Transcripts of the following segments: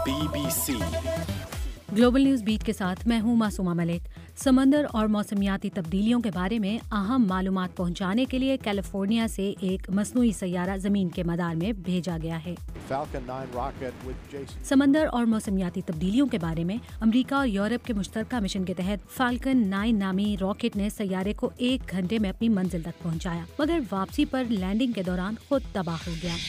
BBC global news beat के साथ मैं हूं मासूमा मलिक। समंदर और मौसमियाती तब्दीलियों के बारे में अहम मालूमात पहुंचाने के लिए कैलिफोर्निया से एक मसनूई सैयारा जमीन के मदार में भेजा गया है। समंदर और मौसमियाती तब्दीलियों के बारे में अमेरिका और यूरोप के मुश्तरका मिशन के तहत फाल्कन 9 नामी रॉकेट ने सैयारे को 1 घंटे में अपनी मंजिल तक पहुंचाया, मगर वापसी पर लैंडिंग के दौरान खुद तबाह हो गया।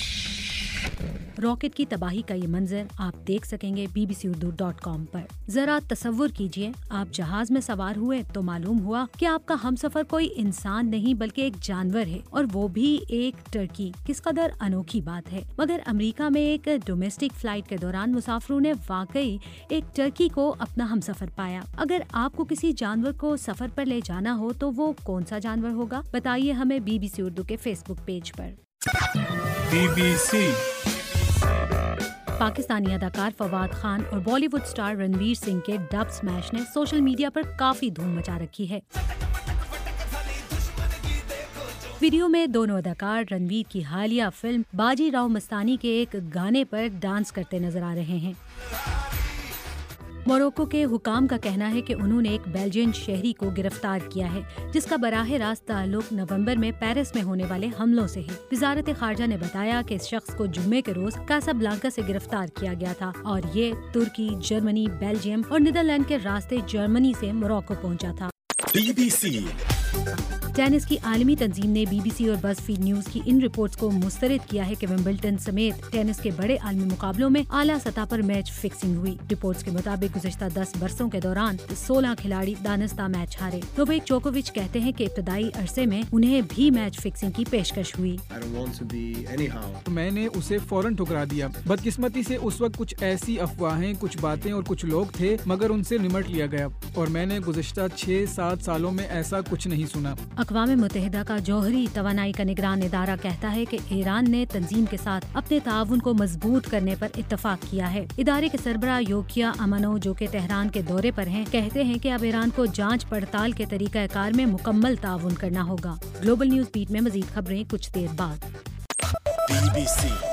रॉकेट की तबाही का ये मंजर आप देख सकेंगे bbcurdu.com पर। जरा तसव्वुर कीजिए, आप जहाज में सवार हुए तो मालूम हुआ कि आपका हमसफर कोई इंसान नहीं बल्कि एक जानवर है, और वो भी एक टर्की। किस कदर अनोखी बात है। मगर अमेरिका में एक डोमेस्टिक फ्लाइट के दौरान मुसाफिरों ने वाकई एक टर्की को अपना हमसफर पाया। अगर आपको किसी जानवर को सफर पर ले जाना हो तो वो कौन सा जानवर होगा? बताइए हमें BBC उर्दू के फेसबुक पेज पर। BBC पाकिस्तानी अदाकार फवाद खान और बॉलीवुड स्टार रणवीर सिंह के डब स्मैश ने सोशल मीडिया पर काफी धूम मचा रखी है। वीडियो में दोनों अदाकार रणवीर की हालिया फिल्म बाजी राव मस्तानी के एक गाने पर डांस करते नजर आ रहे हैं। मोरक्को के हुकाम का कहना है कि उन्होंने एक बेल्जियन शहरी को गिरफ्तार किया है, जिसका बराह रास्त ताल्लुक नवंबर में पेरिस में होने वाले हमलों से है। वजारत खारजा ने बताया कि इस शख्स को जुम्मे के रोज कासाब्लांका से गिरफ्तार किया गया था और ये तुर्की, जर्मनी, बेल्जियम और नीदरलैंड के रास्ते जर्मनी से मोरक्को पहुंचा था। BBC टेनिस की आलमी तंजीम ने BBC और बज़फीड न्यूज की इन रिपोर्ट्स को मुस्तरद किया है कि विंबलडन समेत टेनिस के बड़े आलमी मुकाबलों में आला सतह पर मैच फिक्सिंग हुई। रिपोर्ट्स के मुताबिक गुज़श्ता 10 बरसों के दौरान 16 खिलाड़ी दानिस्ता मैच हारे। नोवाक जोकोविच कहते हैं कि इब्तदाई अरसे में उन्हें भी मैच फिक्सिंग की पेशकश हुई। मैंने उसे फौरन ठुकरा दिया। बदकिस्मती से उस वक्त कुछ ऐसी अफवाहें, कुछ बातें और कुछ लोग थे, मगर उनसे निमट लिया गया और मैंने गुज़श्ता 6-7 सालों में ऐसा कुछ नहीं सुना। अक़वाम मुत्तहिदा का जौहरी तवानाई का निगरान इदारा कहता है कि ईरान ने तंजीम के साथ अपने ताउन को मजबूत करने पर इत्तफाक किया है। इदारे के सरबराह योकिया अमानो, जो के तेहरान के दौरे पर हैं, कहते हैं कि अब ईरान को जांच पड़ताल के तरीका कार में मुकम्मल ताउन करना होगा। ग्लोबल न्यूज बीट में मजीद खबरें कुछ देर बाद। BBC